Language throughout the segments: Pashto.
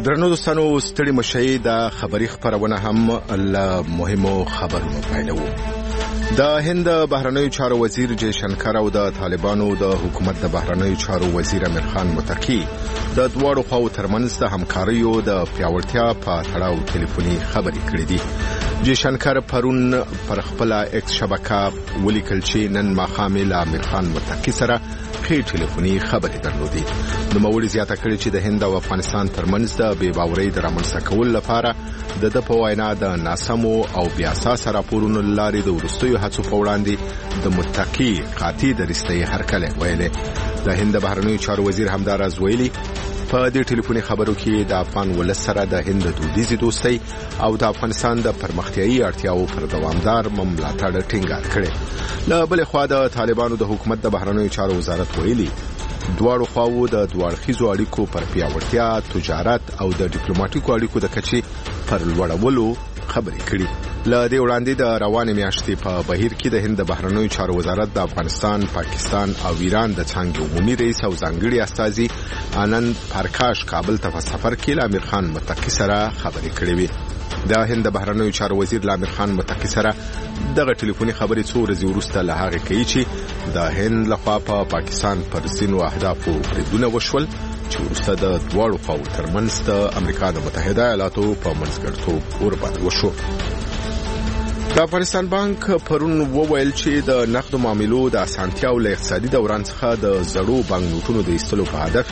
درنو دوستانو ستړي مشي د خبري خبرونه هم له مهمو خبرونو پیلو. د هند بهرنیو چارو وزیر جے شنکر او د طالبانو د حکومت د بهرنیو چارو وزیر امیر خان متقی د دوړو خواو ترمنځ د همکاریو د پیاوړتیا په تړاو ټلیفوني خبرې کړې دي. جے شنکر پرون پر خپل ایکس شبکه ولیکل چې نن ماښام له امیر خان متقی سره خې ټلیفوني خبرې درلودې. نو موري زیاته کړې چې د هند او افغانستان ترمنځ د بې باورۍ د رامنځته کولو لپاره د په وینا د ناسمو او بیا اساس راپورونو لاري د ورستیو هڅو په وړاندې د متقی قاطع درستۍ هرکله ویلې. د هند بهرنیو چارو وزیر همداراز ویلي په دې ټلیفوني خبرو کې د افغان ولس سره د هند دودیزي دوستۍ او د افغانستان د پرمختیایي اړتیاو پر دوامدار ملاتړ ټینګار کړي. له بل خوا د طالبانو د حکومت د بهرنیو چارو وزارت ویلي دواړو خواو د دوړخیزو اړیکو پر پیاوړتیا، تجارت او د ډیپلوماټیکو اړیکو د کچې پر لوړولو خبرې کړي. له دې وړاندې د روانې میاشتې په بهیر کې د هند بهرنیو چارو وزارت د افغانستان، پاکستان او ایران د څنګه عمومي رئیس او ځانګړي استازي آنند پرکاش کابل ته په سفر کې له امیر خان متقی سره خبرې کړې وي. د هند بهرنیو چارو وزیر امیر خان متقی سره دغه ټلیفوني خبرې څو ورځې وروسته له هغه کوي چې د هند لخوا په پاکستان پر ځینو اهدافو بریدونه وشول چې وروسته د دواړو خواو ترمنځ د امریکا د متحده ایالاتو په منځګړیتوب ورباندې وشو. د افغانستان بانک پرون وویل چې د نقد معاملو د اسانتیاو له اقتصادي دوران څخه د زړو بانک نوټونو د ایستلو په هدف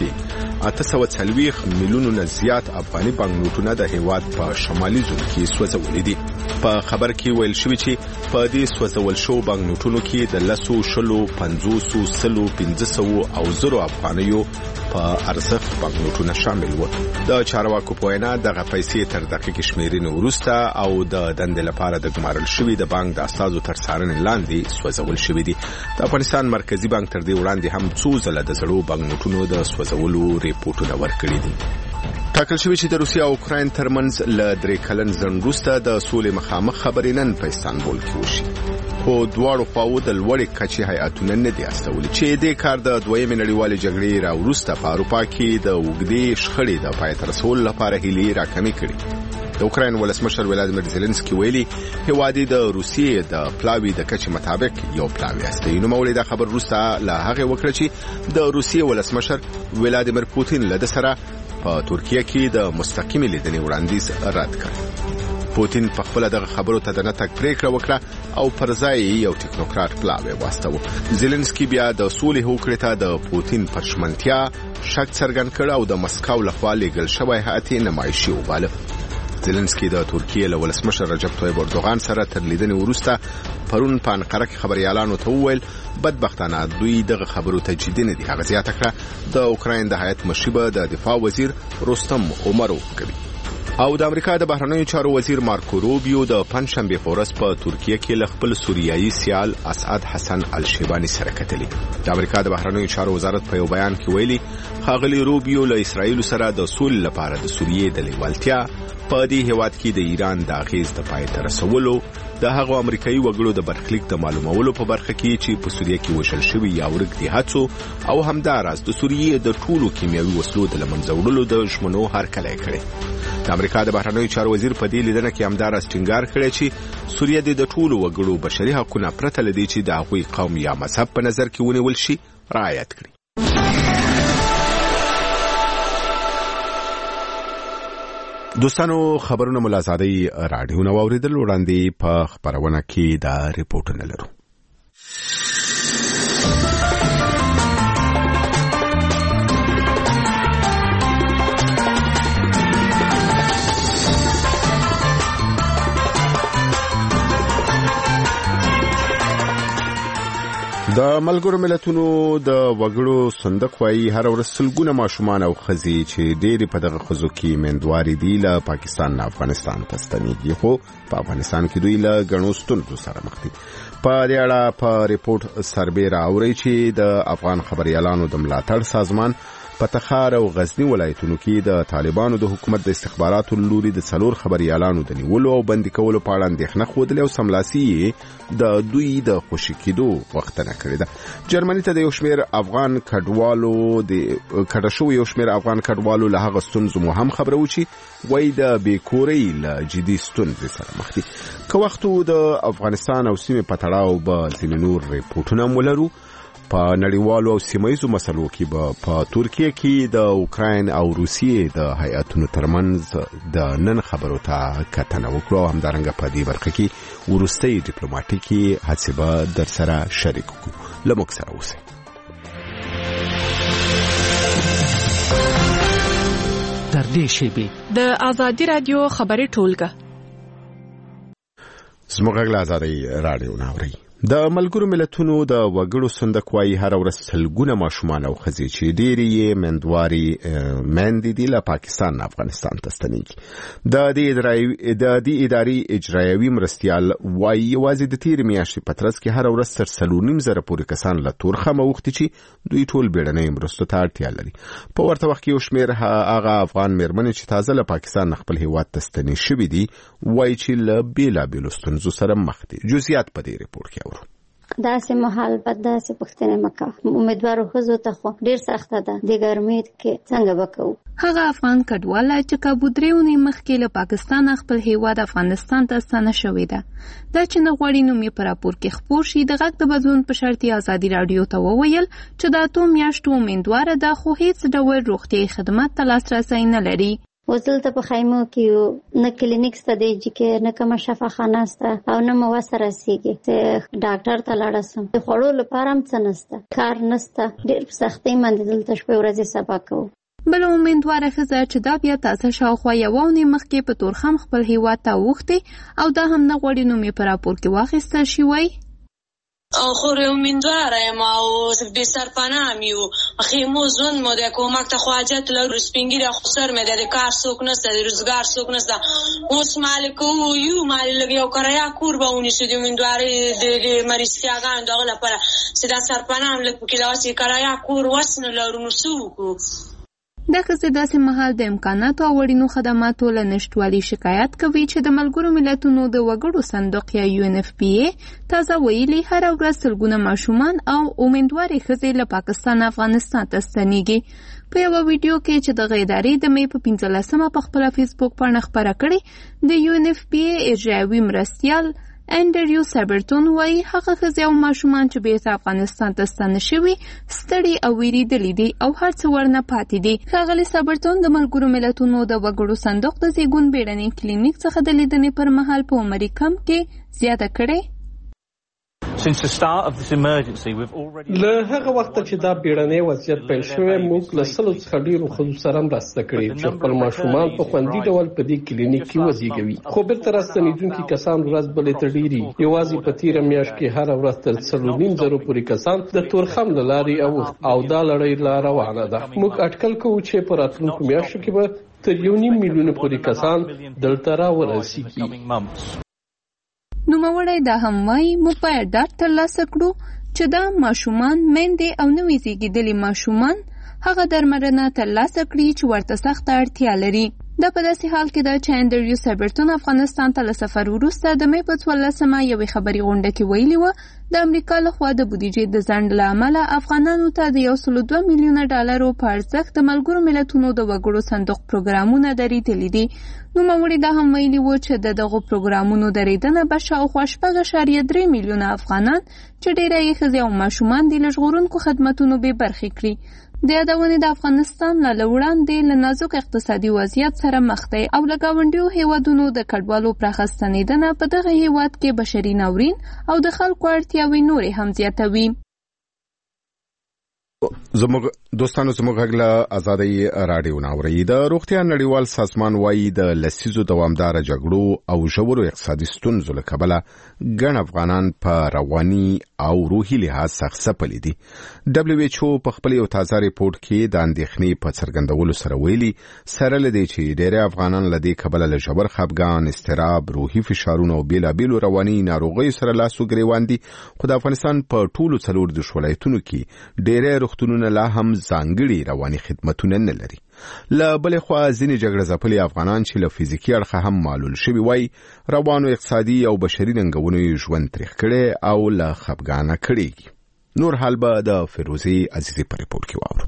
840 میلیونو زیات افغاني بانک نوټونه د هیواد په شمالي زون کې سوځولې دي. په خبر کې ویل شوی چې په دې سوځول شو بانک نوټونو کې د 100 50 100 1500 او 0 افغانیو په ارزښت بانک نوټونه شامل وو. د چارواکو په وینا دغه پیسې تر دقیق شمیرنې وروسته او د دندې لپاره د ګمارل شوی د بانک د استازو تر څارنې لاندې سوځول شوی دي. د افغانستان مرکزی بانک تر دې وړاندې هم څو ځله د زړو بانک نوټونو د سوځولو ریپورتونه ورکړي دي. ټاکل شوی چې د روسیا او اوکراین ترمنځ له 3 کلن ځنډ وروسته د سولې مخامخ خبرې نن په استانبول کې وشي. خو دواړو خواو د لوړې کچې هیئتونه نه دي استولي چې دې کار د دویمې نړیوالې جګړې راوروسته په اروپا کې د اوږدې شخړې د پای ته رسولو لپاره هیلې راکمې کړې. د اوکراین ولسمشر ولادیمیر زيلنسکي ویلي هیواد د روسیې د پلاوی د کچې مطابق یو پلاوی است. نو مولې د خبر وروسته له هغه وکړه چې د روسیې ولسمشر ولادیمیر پوتین له سره په ترکیه کې د مستقیم لیدنې وړاندیز رد کړ. پوتین په خپل دغه خبرو ته د نتک پریکړه وکړه او پر ځای یو ټیکنوکرات پلاوی واستو. زيلنسکي بیا د سولې هوکړې ته د پوتین پرشمنتیا شک څرګند کړ او د مسکو لخوا لېږل شوی هیئت نمایشي وباله. زيلنسکي د ترکیه له ولسمشر رجب طیب اردوغان سره تر لیدنې وروسته پرون په انقره کې خبريالانو ته وویل بدبختانه دوی دغه خبرو ته جدي نه دي. هغه زیاته کړه د اوکراین د هیئت مشیبه د دفاع وزیر رستم عمروف کوي او د امریکا د بهرنیو چارو وزیر مارکو روبیو د پنځشنبه په ورځ په ترکیه کې له خپل سوریایي سیال اسعد حسن الشیبانی سره کتلي. د امریکا د بهرنیو چارو وزارت په یو بیان کې ویلي ښاغلي روبیو له اسرایل سره د سولې لپاره د سوریې د لیوالتیا په دې هیواد کې د ایران د اغیز د پای ته رسولو د هغو امریکایي وګړو د برخلیک د معلومولو په برخه کې چې په سوریه کې وشل شوی یا ورک دي هڅو او همداراز د سوریې د ټولو کیمیاوي وسلو د لمنځه وړلو د ژمنو هرکلی کړي. د امریکا د بهرنیو چارو وزیر په دې لیدنه کې همداراز ټینګار کړی چې سوریه د ټولو وګړو بشري حقوقونه پرته لدی چې د هغوی قوم یا مذهب په نظر کې ونیول شي رعایت کړي. دوستانو خبرونه ملازادي رادیو نو اوریدل وړاندې په خبرونه کې دا ریپورتونه لرو. د ملګرو ملتونو د وګړو صندوق وايي هر ورځ سلګونه ماشومان او ښځې چې ډېری په دغه ښځو کې میندواري دي له پاکستان نه افغانستان ته ستنېږي، خو په افغانستان کې دوی له ګڼو ستونزو سره مخ دي. په دې اړه په ریپورت سربې راوړی چې د افغان خبريالانو د ملاتړ سازمان په تخار او غزنی ولایتونو کې د طالبانو د حکومت د استخباراتو لوري د 4 خبريالانو د نیولو او بندي کولو په اړه اندېښنه خوده او سملاسي د دوی د خوشی کېدو وختنه کړې ده. جرمني ته د یو شمېر افغان کډوالو د کډشو یو شمېر افغان کډوالو له هغه ستونزو مو هم خبرو چې وای د بیکوري له جدي ستونزې سره مخ دي. که وختو د افغانستان او سیمې په تړاو به ځینې نور ریپورټونه ولرو. په نړیوالو او سیمایي مسلو کې به په ترکیه کې د اوکراین او روسیې د هیئاتونو ترمنځ د نن خبرو ته کتنه وکړو. همدارنګه په دې برخه کې وروستۍ ډیپلوماټیکي هڅې به در سره شریک کړو. له موږ سره اوسئ. تر دې شیبې د آزادي رادیو خبري ټولګه زموږ آزادي رادیو ناوري. د ملګرو ملتونو د وګړو صندوق وايي هر ورځ سلګونه ماشومان او ښځې چې ډېری یې مندواري دي له پاکستان افغانستان ته ستنېږي. د دې اداري اجرایوي مرستیال وايي یوازې د تیر میاشتې په ترڅ کې هر ورځ تر 3.5 پورې کسان له تورخم اوختي چې دوی ټول بیړنۍ مرستو ته اړتیا لري. په ورته وخت کې یو شمېر هغه افغان مېرمنې چې تازه له پاکستان خپل هیواد ته ستنې شوي دي وايي چې له بیلابیلو ستونزو سره مخ دي. جزئیات په دې ریپورت کې داسې محل په داسې پښتنه مکه امیدوارو خزو ته خو ډیر سخته ده د ګرمۍ کې څنګه وکاو. هغه افغان کډواله چې کابودریونی مخکې له پاکستان خپل هیواد افغانستان ته ستنه شوې ده. دا چې نه غوړي نو می پر راپور کې خبر شي د غږ د بدلون په شرطي ازادي رادیو ته وویل چې دا ټول میاشتو امیدواره ده خو هیڅ ډول روغتي خدمات ته لاسرسي نه لري. وزلته په خیمو کې نه کلینیک ست دی چې نه کوم شفاخانه است او نه مو سره سیږي چې ډاکټر ته لاړ سم د خړو لپاره هم څه نسته کار نسته ډېر سختي مند دلته شپه ورځې سبا کوو. بل امیدواره ښځه چې دا بیا تاسو شاوخوا یو ونې مخکې په تورخم خپل هیواد ته وختي او دا هم نه غوړي نو می پر راپور کې واخیستل شي وای خو امیدواره ما او به سرپناه میو خیمو زون مو د کومک ته حاجت لرو سپینګری خو سر مې د کار څوک نشته د روزګار څوک نشته اوس مالک یو مال لګیو کریا قربونی شو د امیدواره د مریضیاګان دغه لپاره چې دا سرپناه لکه کې لاسي کریا قور وسنه لرو نو سوق دا ښځې داسې مهال د امکاناتو او وړینو خدماتو له نشتوالي شکایت کوي چې د ملګرو ملتونو د وګړو صندوق یا UNFPA تازه ویلي هر ورځ سلګونه ماشومان او امیدوارې ښځې له پاکستان افغانستان ته ستنېږي. په یوه ویډیو کې چې د ادارې د مې په 15 په خپله فیسبوک پاڼه خپره کړې د UNFPA اجرایوي مرستیال انډریو سابرتون وایي هغه ښځې او ماشومان چې بیرته افغانستان ته ستانه شوي ستړي او ویریدلي دي او هر څه ورنه پاتې دي. ښاغلي سابرتون د ملګرو ملتونو د وګړو صندوق د زیږون بیړني کلینیک څخه د لیدنې پر مهال په عمري کم کې زیاته کړې. له هغه وخت چې دا بیړنی وضعیت پیل شوی موږ له سلو څخه ډیرو ښځو سره مرسته کړې چې خپل ماشومان په خوندي ډول په دې کلینیک کې وزیږوي. خو بیرته راستنېدونکي کسان ورځ بلې ته ډیري یوازې په تیره میاشت کې هر ورځ تر 3.5 پورې کسان د تورخم له لارې او دا لړۍ لا روانه ده. موږ اټکل کوو چې په راتلونکو میاشتو کې به تر 1.5 میلیون پورې کسان دلته راورسیږي. نوموړی دا هم وایي موږ باید ډاډ ترلاسه کړو چې دا ماشومان میندې او نوي زیږېدلي ماشومان هغه درملنه ترلاسه کړي چې ورته سخته اړتیا لري. دا په داسې حال کې ده چې انډریو سابرتون افغانستان ته له سفر وروسته د مې په 14 یوې خبري غونډه کې ویلي وه د امریکا لخوا د بودیجې د ځنډ له امله افغانانو ته د 1.2 میلیونه ډالرو په ارزښت د ملګرو ملتونو د وګړو صندوق پروګرامونه درېدلي دي. نوموړي دا هم ویلي و چې د دغو پروګرامونو درېدنه به شاوخوا 4.3 میلیونه افغانان چې ډېری یې ښځې او ماشومان دي له ژغورونکو خدمتونو بې برخې کړي. د یادونې د افغانستان له وړاندې له نازک اقتصادي وضعیت سره مخ دی او له ګاونډیو هیوادونو د کډوالو پراخه ستنېدنه په دغه هیواد کې بشري ناورین او د خلکو اړتیاوې نورې هم زیاتوي. زموږ دوستانو زموږ غږ آزادي رادیو ناوري. د روغتیا نړیوال سازمان وايي د لسیزو دوامدار جګړو او ژورو اقتصادي ستونزو له کبله ګڼ افغانان په رواني او روحي لحاظ سخت ځپلي دي. WHO په خپل یو تازه ریپورت کې د اندېښنې په څرګندولو سره ویلي سره لدی چې ډېر افغانان له دې کبله له ژور خپګان، اضطراب، روحي فشارونو او بیلابیلو رواني ناروغیو سره لاس و ګریوان دي. خو د افغانستان په ټولو 4 ولایتونو کې ډېر روغتونونه لا هم ځانګړي رواني خدماتونه نه لري. له بلې خوا ځینې جګړه ځپلي افغانان چې له فزیکي اړخه هم معلول شوي وای روانو اقتصادي او بشري ننګونو ژوند تریخ کړي او له خفګانه کړي. نور حال به د فیروزي عزیزي په ریپورت کې واورو.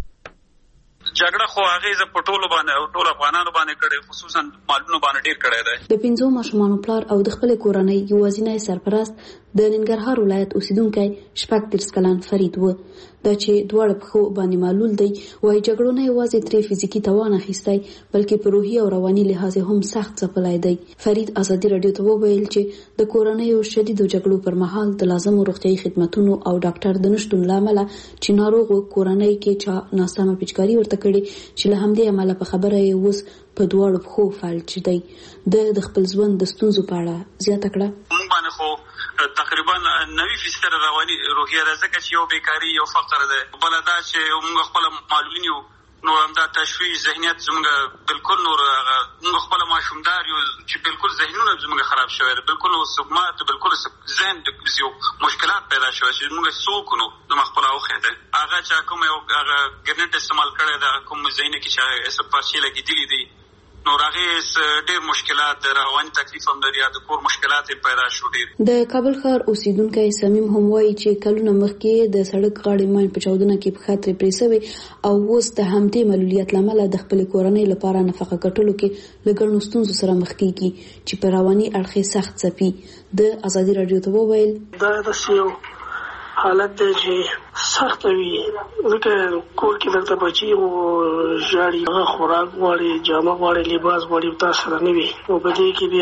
جګړه خو هغه په ټولو باندې او ټول افغانانو باندې کړي، خصوصا مالونو باندې ډیر کړي دی. د 5 ماشومانو پلار او د خپل کورنۍ یوازینی سرپرست د ننګرهار ولایت اوسیدونکی 36 کلن فرید و. دا چې دواړه په خو باندې معلول دی وای جګړو نه یوازې ترې فزیکی توان اخیستی بلکې په روحي او رواني لحاظ هم سخت ځپلای دی. فرید ازادي رادیو ته وویل چې د کورنۍ او شدیدو جګړو پر مهال د لازمو روغتیايي خدماتونو او ډاکټر د نشټون لامل چې ناروغ کورنۍ کې چا ناسمه پیچکاری ورته کړي چې له همدې عمله په خبره یې اوس په دواړو خو فالچ دی. د خپل ژوند د ستونزو په اړه زیاته کړه. مونږ باندې خو تقریبا 90% رواني روحیه ده، ځکه چې یو بیکاری یو فقر ده، بل دا چې موږ خپل معلولین یو نو هم دا تشویش ذهنیت زموږ بالکل نور موږ خپل ماشومدار یو چې بالکل ذهنونه زموږ خراب شوی، بالکل سقمات، بالکل ذهن د یو مشکلات پیدا شوی چې موږ څوک نو د خپل اوخه ده هغه چې کوم یو هغه ګرنټ استعمال کړی دا کوم ذهن کې چې اس پارچې لګیدلې دي نو راغې ډېر مشکلات رواني تکلیف هم لري، د کور مشکلات پیدا شو ډېر. د کابل ښار اوسیدونکی سمیم هم وایي چې کلونه مخکې د سړک غاړې ماین په چاودنه کې په خاطر پریسوي او اوس د همدې معلولیت لامل د خپل کورنۍ لپاره نفقه کټلو کې لګړنو ستونزو سره مخ کیږي چې په رواني اړخ سخت ځپي. د ازادي رادیو ته وویل دا د سیو حالت دی چې سخت وي، ځکه کور کې دلته بچي او ژاړي، هغه خوراک غواړي، جامه غواړي، لباس غواړي، تاسو سره نه وي او په دې کې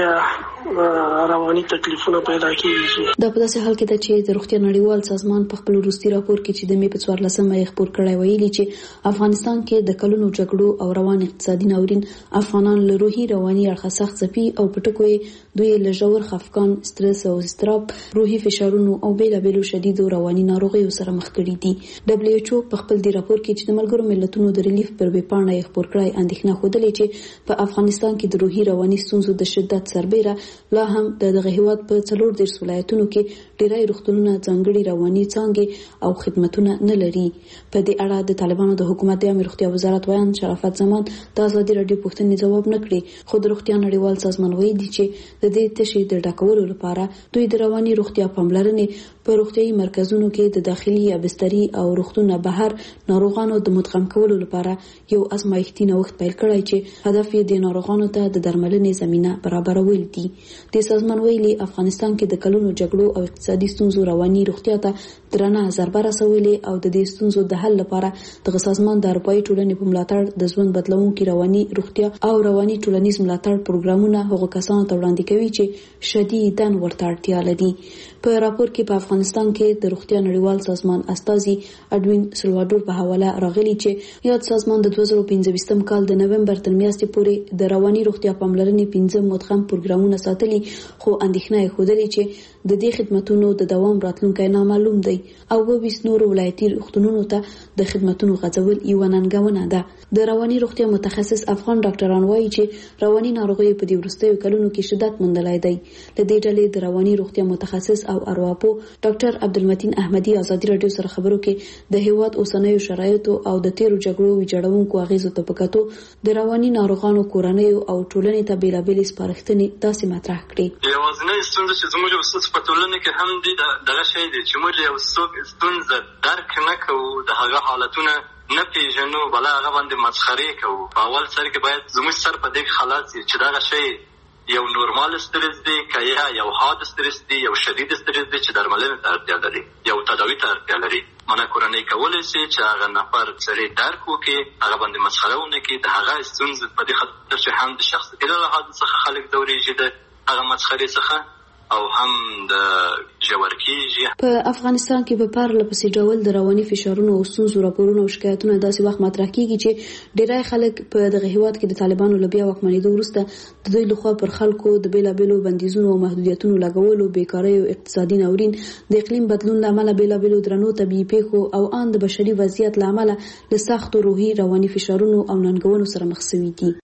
بیا رواني تکلیفونه پیدا کیږي. دا په داسې حال کې ده چې د روغتیا نړیوال سازمان په خپل وروستي راپور کې چې د مې په 14مه یې خپور کړی ویلي چې افغانستان کې د کلونو جګړو او روان اقتصادي ناورین افغانان له روحي رواني اړخه سخت ځپي او په ټکو یې دوی له ژور خفګان، سترس او اضطراب، روحي فشارونو او بیلابیلو شدیدو رواني ناروغیو سره مخ کړي دي. WHO په خپل دی راپور کې چې د ملګرو ملتونو د ریلیف پر ویبپاڼه یې خپور کړی اندېښنه ښودلې چې په افغانستان کې د روحي رواني ستونزو د شدت سربېره لا هم دغه هیواد په 14 ولایتونو کې ډیری روغتونونه ځانګړي رواني څانګې او خدماتونه نه لري. په دې اړه د طالبانو د حکومت د امر روغتیا وزارت وایي شرافت زمان د ازادي رادیو پوښتنې جواب نه کړي، خو د روغتیا نړیوال سازمان وایي چې د دې تشې د ډاکولو لپاره دوی د رواني روغتیا پاملرنې په روغتیايي مرکزونو کې د داخلي بستري او روغتونه بهر ناروغانو د مدغم کولو لپاره یو ازمایښتي نوښت پیل کړی چې هدف یې د ناروغانو ته د درملنې زمينه برابرول دي. د سازمان ویلي افغانستان کې د کلونو جګړو او اقتصادي ستونزو رواني روغتیا ته درنه ضربه رسولې او د دې ستونزو د حل لپاره د سازمان د اروپאי ټولنې په ملاتړ د ژوند بدلونکو رواني روغتیا او رواني ټولنیز ملاتړ پروګرامونه هغو کسانو ته وړاندې کوي چې شدیداً ورته اړتیا لري. په راپور کې په افغانستان کې د روغتیا نړیوال سازمان استازي اډوین سلوادور په حواله راغلي چې یاد سازمان د 2015 کال د نومبر تر میاشتې پورې د رواني روغتیا پاملرنې 15 مدغم پروګرامونه ساتلي، خو اندېښنه یې ښودلې چې د دې خدماتونو د دوام راتلونکی نامعلوم دی او 22 نورو ولایتي روغتونونو ته د خدماتونو غځول یوه ننګونه ده. د رواني روغتیا متخصص افغان ډاکټران وایي چې رواني ناروغیو په دې وروستیو کلونو کې شدت موندلی دی. د دې ډلې د رواني روغتیا متخصص او ارواپو ډاکټر عبدالمتین احمدي ازادي رادیو سره خبرو کې د هیواد اوسنیو شرایطو او د تیرو جګړو ویجاړونکو اغیزو ته په کتو د رواني ناروغانو کورنیو او ټولنې ته بیلابېلې سپارښتنې داسې مطرح کړې. یوازینۍ ستونزه چې زموږ اوس په ټولنه کې هم دغه شی دی چې موږ یو څوک ستونزه درک نه کوو، د هغه حالتونه نه پیژنو، بل هغه باندې مسخرې کوو. په اول سر کې باید زموږ سر په دې خلاص چې دغه شی یو نورمال استرس دی که یا یو حاد استرس دی، یو شدید استرس دی چې درملنې ته اړتیا لري، یو تداوي ته اړتیا لري. منه کورنۍ کولی شي چې هغه نفر سړی درک وکړي، هغه باندې مسخره ونه کړي، د هغه ستونزې په دې خاطر چې هم د شخصیتي له لحاظ څخه خلک ځورېږي د هغه مسخرې څخه او هم د ژور کېږي. په افغانستان کې په پرله پسې ډول د رواني فشارونو او ستونزو راپورونه او شکایتونه داسې وخت مطرح کیږي چې ډیری خلک په دغه هیواد کې د طالبانو له بیا واکمنېدو وروسته د دوی لخوا پر خلکو د بیلابیلو بندیزونو او محدودیتونو لګولو، بیکارۍ او اقتصادي ناورین، د اقلیم بدلون له امله بیلابیلو درنو طبیعي پیښو او ان د بشري وضعیت له امله له سختو روحي رواني فشارونو او ننګونو سره مخ شوي دي.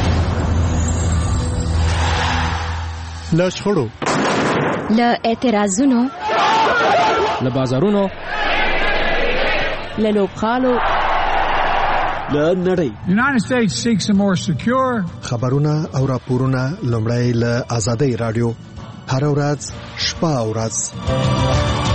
له شخړو، له اعتراضونو، له بازارونو، له لوبخالو، له نړۍ. United States seeks a more secure. خبرونه او راپورونه لومړی له آزادۍ رادیو هر ورځ شپه او ورځ